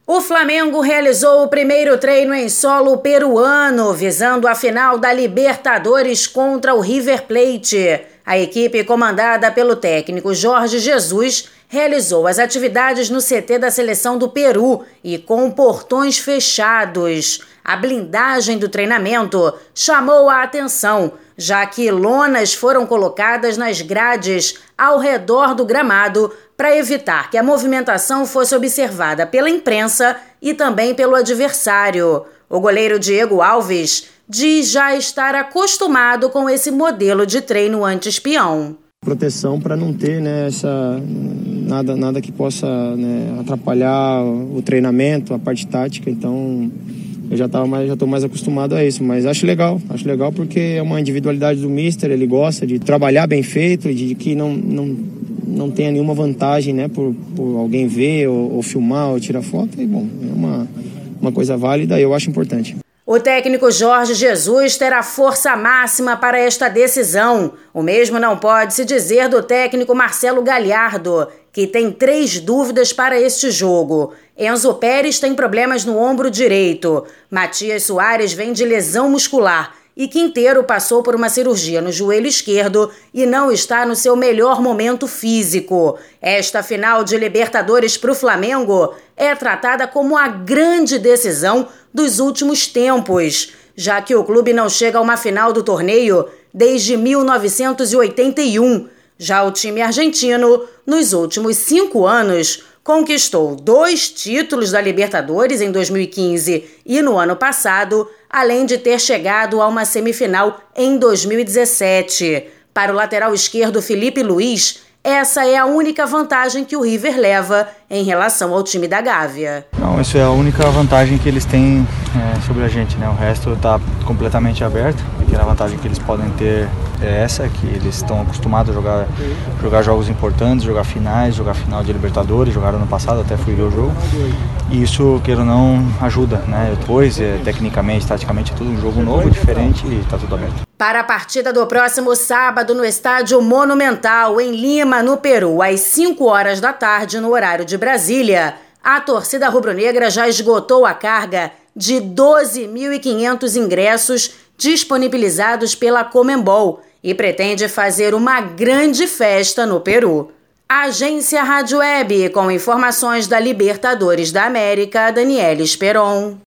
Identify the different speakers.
Speaker 1: O Flamengo realizou o primeiro treino em solo peruano, visando a final da Libertadores contra o River Plate. A equipe, comandada pelo técnico Jorge Jesus, realizou as atividades no CT da seleção do Peru e com portões fechados. A blindagem do treinamento chamou a atenção, já que lonas foram colocadas nas grades ao redor do gramado para evitar que a movimentação fosse observada pela imprensa e também pelo adversário. O goleiro Diego Alves diz já estar acostumado com esse modelo de treino anti-espião.
Speaker 2: Proteção para não ter nada que possa atrapalhar o treinamento, a parte tática, então eu já estou mais acostumado a isso, mas acho legal porque é uma individualidade do mister, ele gosta de trabalhar bem feito, de que não tenha nenhuma vantagem, por alguém ver ou filmar ou tirar foto, e bom, é uma coisa válida e eu acho importante.
Speaker 1: O técnico Jorge Jesus terá força máxima para esta decisão. O mesmo não pode se dizer do técnico Marcelo Galhardo, que tem 3 dúvidas para este jogo. Enzo Pérez tem problemas no ombro direito. Matias Soares vem de lesão muscular. E Quinteiro passou por uma cirurgia no joelho esquerdo e não está no seu melhor momento físico. Esta final de Libertadores para o Flamengo é tratada como a grande decisão dos últimos tempos, já que o clube não chega a uma final do torneio desde 1981. Já o time argentino, nos últimos 5 anos, conquistou 2 títulos da Libertadores em 2015 e no ano passado, além de ter chegado a uma semifinal em 2017. Para o lateral esquerdo Felipe Luiz, essa é a única vantagem que o River leva em relação ao time da Gávea.
Speaker 3: Não, isso é a única vantagem que eles têm sobre a gente, O resto está completamente aberto. A pequena vantagem que eles podem ter é essa, que eles estão acostumados a jogar jogos importantes, jogar finais, jogar final de Libertadores, jogaram ano passado, até fui ver o jogo. E isso, queira ou não, ajuda, Depois, tecnicamente, taticamente, é tudo um jogo novo, diferente e está tudo aberto.
Speaker 1: Para a partida do próximo sábado no Estádio Monumental, em Lima, no Peru, às 5 horas da tarde, no horário de Brasília, a torcida rubro-negra já esgotou a carga de 12.500 ingressos disponibilizados pela Conmebol e pretende fazer uma grande festa no Peru. Agência Rádio Web, com informações da Libertadores da América, Daniela Esperon.